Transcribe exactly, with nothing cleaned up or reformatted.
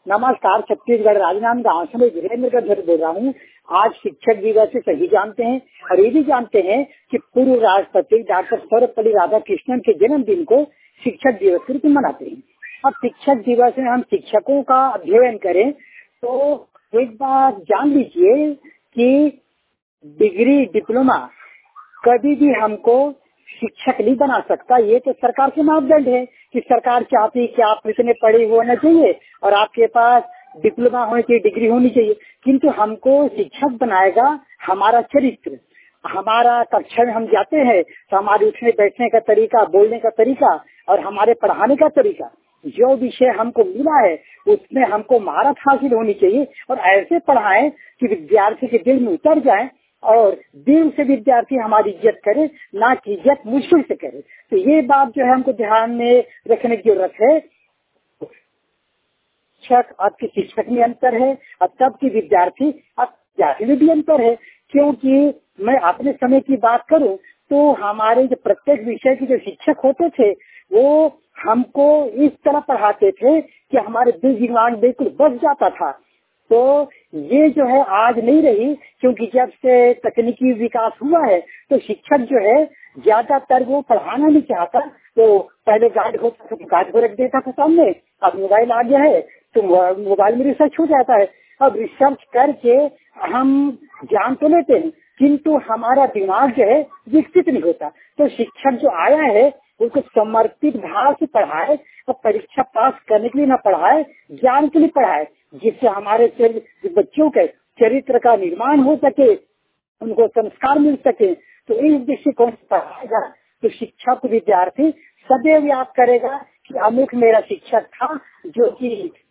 नमस्कार, छत्तीसगढ़ राजनांदगांव से मैं वीरेंद्र गढ़ बोल रहा हूँ। आज शिक्षक दिवस से सभी जानते हैं और ये भी जानते हैं कि पूर्व राष्ट्रपति डॉक्टर सर्वपल्ली राधाकृष्णन के जन्मदिन को शिक्षक दिवस के रूप में मनाते हैं। अब शिक्षक दिवस में हम शिक्षकों का अध्ययन करें तो एक बात जान लीजिए कि डिग्री डिप्लोमा कभी भी हमको शिक्षक नहीं बना सकता। ये तो सरकार के मापदंड है कि सरकार चाहती है कि आप इतने पढ़े होना चाहिए और आपके पास डिप्लोमा होनी चाहिए, डिग्री होनी चाहिए। किंतु हमको शिक्षक बनाएगा हमारा चरित्र। हमारा कक्षा में हम जाते हैं तो हमारे उठने बैठने का तरीका, बोलने का तरीका और हमारे पढ़ाने का तरीका, जो विषय हमको मिला है उसमें हमको महारत हासिल होनी चाहिए और ऐसे पढ़ाएं कि विद्यार्थी के दिल में उतर जाए और दिल से विद्यार्थी हमारी इज्जत करे, ना कि इज्जत मुश्किल से करे। तो ये बात जो है हमको ध्यान में रखने की जरूरत है। शिक्षक अब के शिक्षक में अंतर है और तब की विद्यार्थी अब विद्यार्थी में भी अंतर है। क्योंकि मैं अपने समय की बात करूं तो हमारे जो प्रत्येक विषय के जो शिक्षक होते थे वो हमको इस तरह पढ़ाते थे कि हमारे दिल दिमाग बिल्कुल बस जाता था। तो ये जो है आज नहीं रही, क्योंकि जब से तकनीकी विकास हुआ है तो शिक्षक जो है ज्यादातर वो पढ़ाना नहीं चाहता। तो पहले गाइड होता था तो गाइड को रख देता था सामने, अब मोबाइल आ गया है तो मोबाइल में रिसर्च हो जाता है। अब रिसर्च करके हम जान तो लेते हैं किंतु हमारा दिमाग जो है विकसित नहीं होता। तो शिक्षक जो आया है उसको समर्पित भाव से पढ़ाए और परीक्षा पास करने के लिए न पढ़ाए, ज्ञान के लिए पढ़ाए, जिससे हमारे बच्चों के चरित्र का निर्माण हो सके, उनको संस्कार मिल सके। तो इस दृष्टिकोण से पढ़ाएगा तो शिक्षक विद्यार्थी सदैव याद करेगा कि अमुक मेरा शिक्षक था जो कि